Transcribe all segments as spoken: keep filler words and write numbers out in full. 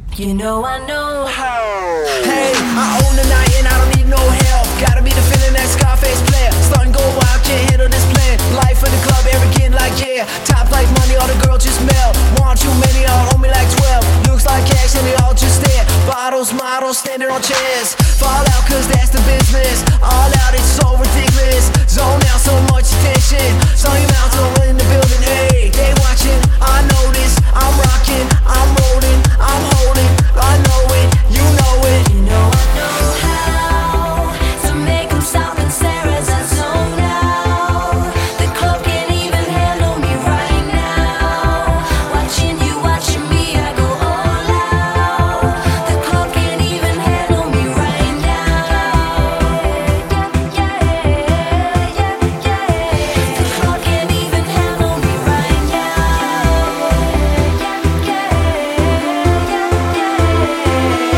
You know I know how. Hey, I own the night and I don't need no help. Gotta be the feeling that Scarface player. Starting go wild, can't handle this plan. Life in the club, every kid like yeah. Top like money, all the girls just melt. Want too many, all owe me like twelve. Looks like cash and they all just stare. Bottles, models, standing on chairs. Fall out cause that's the business. All out, it's so ridiculous. Zone out, so much attention. Saw you mouth over in the building. Hey, they watching, I know this. I'm rocking, I'm rolling, I'm holding. I know it, you know it. You know I know how to make them stop and stare as I zone out. The club can't even handle me right now. Watching you, watching me, I go all out. The club can't even handle me right now. Yeah, yeah, yeah, yeah. The club can't even handle me right now. Yeah, yeah, yeah, yeah.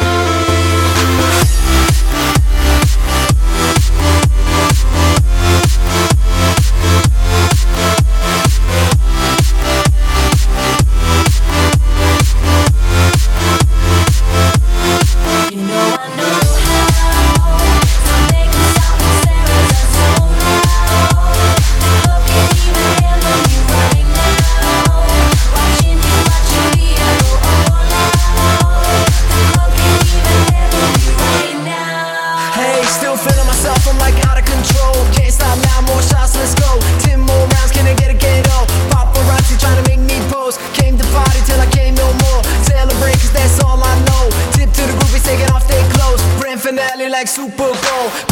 You know I know how to make them stop and stare as I zone out. The club can't even handle me right now. Watching you, watching me, I go all out. The club can't even handle me right now. Hey, still feeling myself, I'm like out of control. Can't stop now, more shots, let's go. Ten more rounds, can I get a ghetto? Paparazzi trying to make me pose. Came to party till I came no more. Celebrate cause that's all I know. Tip to the groupies taking off their clothes. Grand finale like Super Bowl.